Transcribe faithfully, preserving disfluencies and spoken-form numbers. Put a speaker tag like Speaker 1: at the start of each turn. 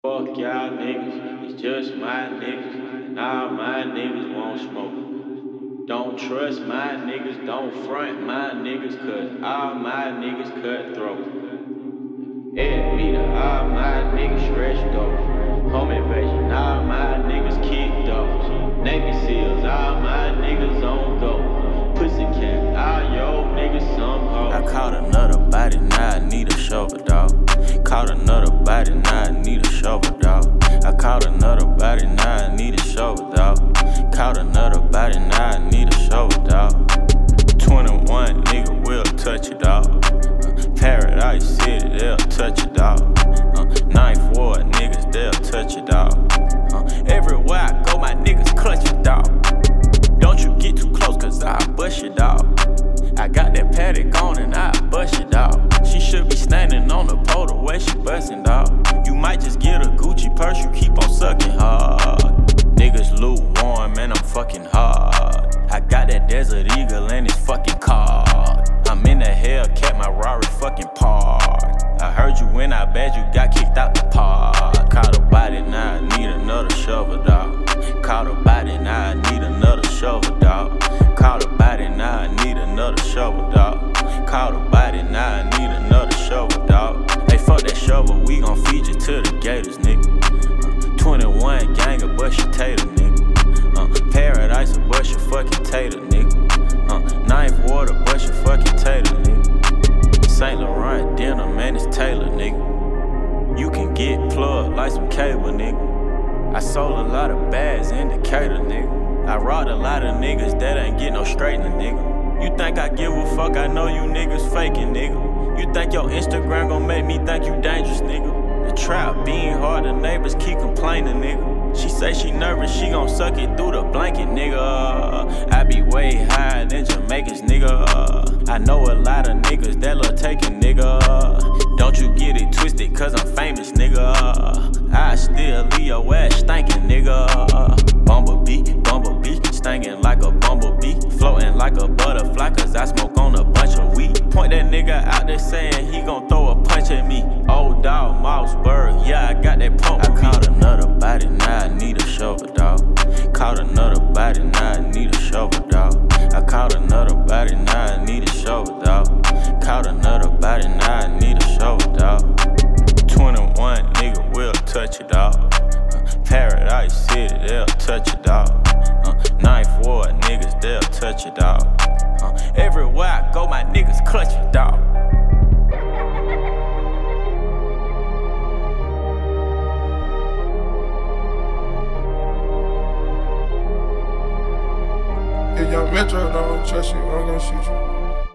Speaker 1: Fuck y'all niggas, it's just my niggas, and all my niggas won't smoke. Don't trust my niggas, don't front my niggas, cause all my niggas cutthroat. Ed beater, all my niggas stretched over. Home invasion, all my niggas kicked off. Navy SEALs, all my niggas on go. Pussycat, all yo niggas some hoes.
Speaker 2: I caught another body, now I need a shovel, dog. Caught another body, now I need a shovel, dog. I caught another body, now I need a shovel, dog. Caught another body, now I need a shovel, dog. twenty-one nigga will touch it, dog. Uh, Paradise City, they'll touch it, dog. Uh, Ninth Ward niggas, they'll touch it, dog. Uh, everywhere I go, my niggas clutch it, dog. Don't you get too close, cause I'll bust you, dog. I got that paddock on and I bust you, dog. She should be standing on the pole the way she bustin', dog. You might just get a Gucci purse, you keep on sucking hard. Niggas lukewarm, man, I'm fucking hard. I got that Desert Eagle and it's fucking card. I'm in the Hellcat, my Rari fucking parked. I heard you when I bad you got kicked out the park. Caught a body, now I need another shovel, dog. Caught a body, now I need another shovel, dog. Caught a body, now I need another shovel, dog. Caught a body, now I need another shovel, dog. Hey, fuck that shovel, we gon' feed you to the Gators, nigga. Uh, twenty-one gang of bust your tater, nigga. Uh, Paradise will bust your fucking tater, nigga. Uh, Ninth Water bust your fucking tater, nigga. Saint Laurent dinner, man, it's Taylor, nigga. You can get plugged like some cable, nigga. I sold a lot of bags in Decatur, nigga. I robbed a lot of niggas that ain't get no straightening, nigga. You think I give a fuck? I know you niggas faking, nigga. You think your Instagram gon' make me think you dangerous, nigga? The trap being hard, the neighbors keep complaining, nigga. She say she nervous, she gon' suck it through the blanket, nigga. I be way higher than Jamaicans, nigga. I know a lot of niggas that love taking, nigga. Don't you get it twisted, cause I'm famous, nigga. I still leave your ass stinking, nigga. Bumblebee, bumblebee, stinging like a bumblebee. Floating like a butterfly, cause I smoke on a bunch of weed. Point that nigga out there saying he gon' throw a punch at me. Old dog, Mossberg, yeah, I got that pump. I caught another body, now I need a shovel, dog. Caught another body, now I need a shovel, dog. I caught another body, now I need a shovel, dog. Caught another body, now I need a shovel, dog. twenty-one nigga will touch it, dog. Uh, Paradise City, they'll touch it, dog. Uh, Ninth Ward niggas, they'll touch it, dog. Uh, everywhere I go, my niggas clutch it, dog.
Speaker 3: If young Metro don't trust you, I'm gonna shoot you.